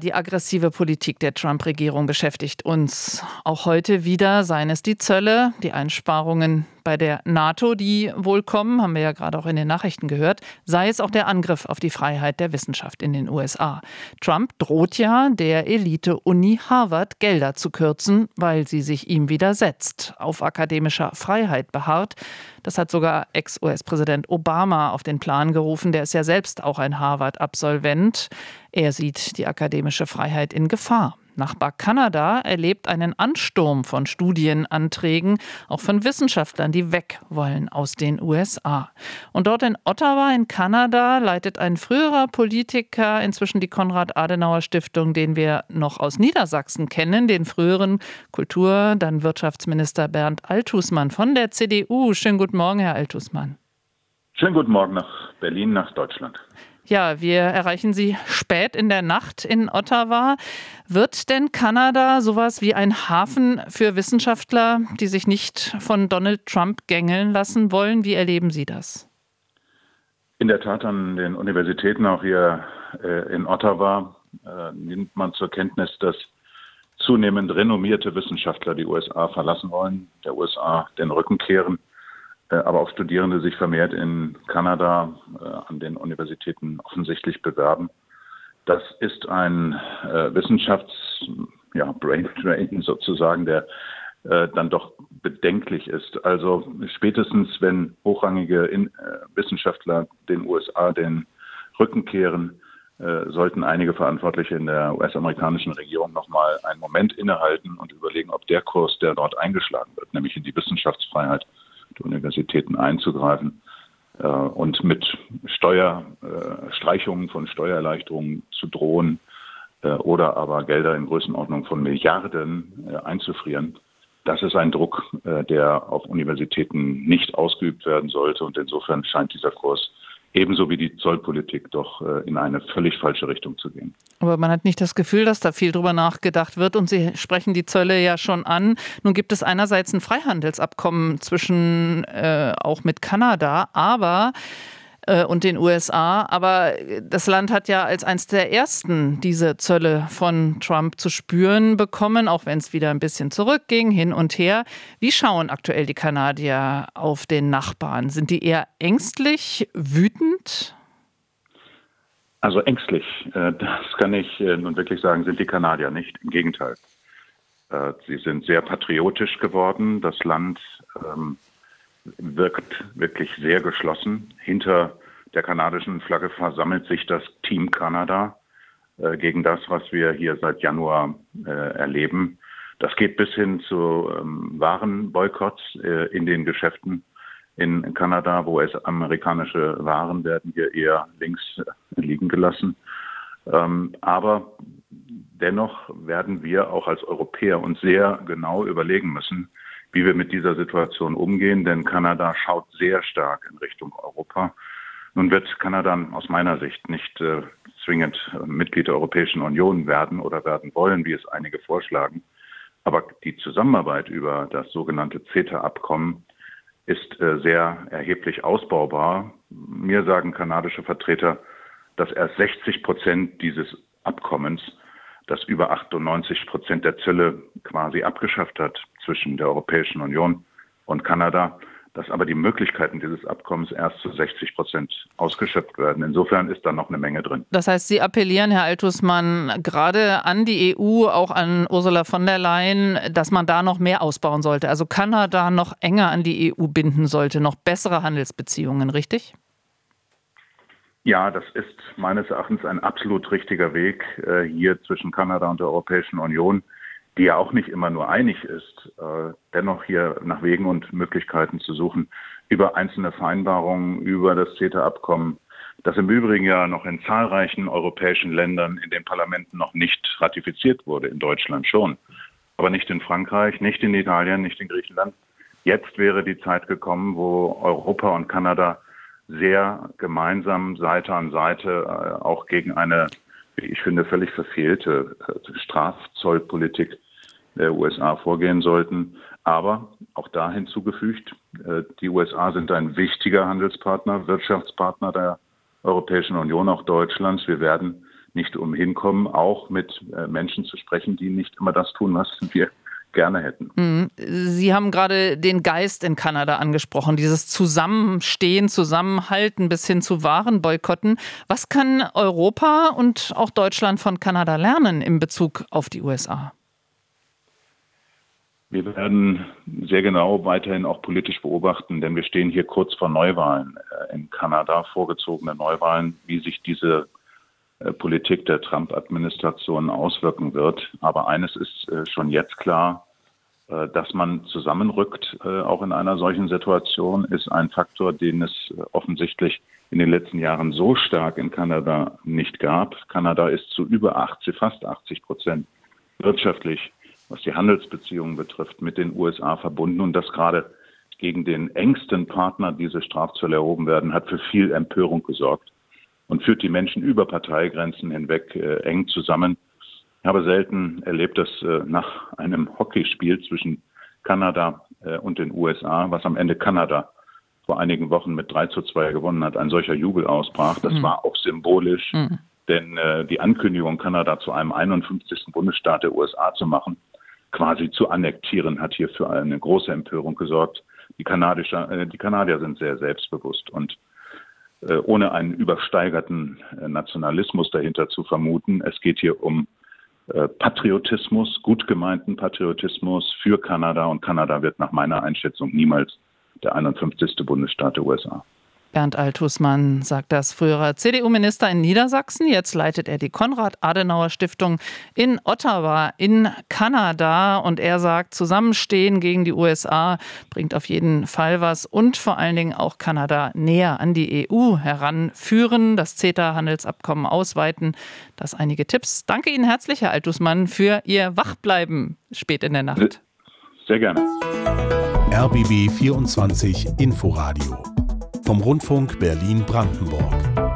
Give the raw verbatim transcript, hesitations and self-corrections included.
Die aggressive Politik der Trump-Regierung beschäftigt uns auch heute wieder. Seien es die Zölle, die Einsparungen bei der NATO, die wohl kommen, haben wir ja gerade auch in den Nachrichten gehört, sei es auch der Angriff auf die Freiheit der Wissenschaft in den U S A. Trump droht ja der Elite-Uni Harvard Gelder zu kürzen, weil sie sich ihm widersetzt, auf akademischer Freiheit beharrt. Das hat sogar Ex-U S-Präsident Obama auf den Plan gerufen. Der ist ja selbst auch ein Harvard-Absolvent. Er sieht die akademische Freiheit in Gefahr. Nachbar Kanada erlebt einen Ansturm von Studienanträgen, auch von Wissenschaftlern, die weg wollen aus den U S A. Und dort in Ottawa in Kanada leitet ein früherer Politiker inzwischen die Konrad-Adenauer-Stiftung, den wir noch aus Niedersachsen kennen, den früheren Kultur-, dann Wirtschaftsminister Bernd Althusmann von der C D U. Schönen guten Morgen, Herr Althusmann. Schönen guten Morgen nach Berlin, nach Deutschland. Ja, wir erreichen Sie spät in der Nacht in Ottawa. Wird denn Kanada sowas wie ein Hafen für Wissenschaftler, die sich nicht von Donald Trump gängeln lassen wollen? Wie erleben Sie das? In der Tat, an den Universitäten, auch hier äh, in Ottawa, äh, nimmt man zur Kenntnis, dass zunehmend renommierte Wissenschaftler die U S A verlassen wollen, der U S A den Rücken kehren. Aber auch Studierende sich vermehrt in Kanada äh, an den Universitäten offensichtlich bewerben. Das ist ein äh, Wissenschafts-, ja, Brain Drain sozusagen, der äh, dann doch bedenklich ist. Also spätestens, wenn hochrangige in, äh, Wissenschaftler den U S A den Rücken kehren, äh, sollten einige Verantwortliche in der U S-amerikanischen Regierung nochmal einen Moment innehalten und überlegen, ob der Kurs, der dort eingeschlagen wird, nämlich in die Wissenschaftsfreiheit der Universitäten einzugreifen äh, und mit Steuerstreichungen äh, von Steuererleichterungen zu drohen äh, oder aber Gelder in Größenordnung von Milliarden äh, einzufrieren. Das ist ein Druck, äh, der auf Universitäten nicht ausgeübt werden sollte. Und insofern scheint dieser Kurs ebenso wie die Zollpolitik doch äh, in eine völlig falsche Richtung zu gehen. Aber man hat nicht das Gefühl, dass da viel drüber nachgedacht wird. Und Sie sprechen die Zölle ja schon an. Nun gibt es einerseits ein Freihandelsabkommen zwischen äh, auch mit Kanada, aber äh, und den U S A. Aber das Land hat ja als eines der ersten diese Zölle von Trump zu spüren bekommen, auch wenn es wieder ein bisschen zurückging, hin und her. Wie schauen aktuell die Kanadier auf den Nachbarn? Sind die eher ängstlich, wütend? Also ängstlich, das kann ich nun wirklich sagen, sind die Kanadier nicht. Im Gegenteil. Sie sind sehr patriotisch geworden. Das Land ähm, wirkt wirklich sehr geschlossen. Hinter der kanadischen Flagge versammelt sich das Team Kanada äh, gegen das, was wir hier seit Januar äh, erleben. Das geht bis hin zu ähm, Warenboykotts äh, in den Geschäften in Kanada, wo es amerikanische Waren werden hier eher links liegen gelassen. Ähm, aber dennoch werden wir auch als Europäer uns sehr genau überlegen müssen, wie wir mit dieser Situation umgehen, denn Kanada schaut sehr stark in Richtung Europa. Nun wird Kanada aus meiner Sicht nicht äh, zwingend Mitglied der Europäischen Union werden oder werden wollen, wie es einige vorschlagen. Aber die Zusammenarbeit über das sogenannte CETA-Abkommen ist äh, sehr erheblich ausbaubar. Mir sagen kanadische Vertreter, dass erst sechzig Prozent dieses Abkommens, das über achtundneunzig Prozent der Zölle quasi abgeschafft hat zwischen der Europäischen Union und Kanada, dass aber die Möglichkeiten dieses Abkommens erst zu sechzig Prozent ausgeschöpft werden. Insofern ist da noch eine Menge drin. Das heißt, Sie appellieren, Herr Althusmann, gerade an die E U, auch an Ursula von der Leyen, dass man da noch mehr ausbauen sollte. Also Kanada noch enger an die E U binden sollte, noch bessere Handelsbeziehungen, richtig? Ja, das ist meines Erachtens ein absolut richtiger Weg äh, hier zwischen Kanada und der Europäischen Union, die ja auch nicht immer nur einig ist, äh, dennoch hier nach Wegen und Möglichkeiten zu suchen, über einzelne Vereinbarungen, über das CETA-Abkommen, das im Übrigen ja noch in zahlreichen europäischen Ländern in den Parlamenten noch nicht ratifiziert wurde, in Deutschland schon, aber nicht in Frankreich, nicht in Italien, nicht in Griechenland. Jetzt wäre die Zeit gekommen, wo Europa und Kanada sehr gemeinsam Seite an Seite äh, auch gegen eine, wie ich finde, völlig verfehlte äh, Strafzollpolitik der U S A vorgehen sollten. Aber auch da hinzugefügt, äh, die U S A sind ein wichtiger Handelspartner, Wirtschaftspartner der Europäischen Union, auch Deutschlands. Wir werden nicht umhin kommen, auch mit äh, Menschen zu sprechen, die nicht immer das tun, was wir gerne hätten. Sie haben gerade den Geist in Kanada angesprochen, dieses Zusammenstehen, Zusammenhalten bis hin zu Warenboykotten. Was kann Europa und auch Deutschland von Kanada lernen in Bezug auf die U S A? Wir werden sehr genau weiterhin auch politisch beobachten, denn wir stehen hier kurz vor Neuwahlen in Kanada, vorgezogene Neuwahlen, wie sich diese Politik der Trump-Administration auswirken wird. Aber eines ist schon jetzt klar, dass man zusammenrückt, auch in einer solchen Situation, ist ein Faktor, den es offensichtlich in den letzten Jahren so stark in Kanada nicht gab. Kanada ist zu über achtzig, fast achtzig Prozent wirtschaftlich, was die Handelsbeziehungen betrifft, mit den U S A verbunden. Und dass gerade gegen den engsten Partner diese Strafzölle erhoben werden, hat für viel Empörung gesorgt und führt die Menschen über Parteigrenzen hinweg äh, eng zusammen. Ich habe selten erlebt, dass äh, nach einem Hockeyspiel zwischen Kanada äh, und den U S A, was am Ende Kanada vor einigen Wochen mit drei zu zwei gewonnen hat, ein solcher Jubel ausbrach. Das mhm. war auch symbolisch, mhm. denn äh, die Ankündigung, Kanada zu einem einundfünfzigsten Bundesstaat der U S A zu machen, quasi zu annektieren, hat hier für eine große Empörung gesorgt. Die, Kanadische, äh, die Kanadier sind sehr selbstbewusst und äh, ohne einen übersteigerten äh, Nationalismus dahinter zu vermuten. Es geht hier um äh, Patriotismus, gut gemeinten Patriotismus für Kanada, und Kanada wird nach meiner Einschätzung niemals der einundfünfzigste Bundesstaat der U S A. Bernd Althusmann sagt das, früherer C D U-Minister in Niedersachsen. Jetzt leitet er die Konrad-Adenauer-Stiftung in Ottawa in Kanada. Und er sagt, Zusammenstehen gegen die U S A bringt auf jeden Fall was und vor allen Dingen auch Kanada näher an die E U heranführen, das CETA-Handelsabkommen ausweiten. Das einige Tipps. Danke Ihnen herzlich, Herr Althusmann, für Ihr Wachbleiben spät in der Nacht. Sehr gerne. R B B vierundzwanzig Inforadio vom Rundfunk Berlin-Brandenburg.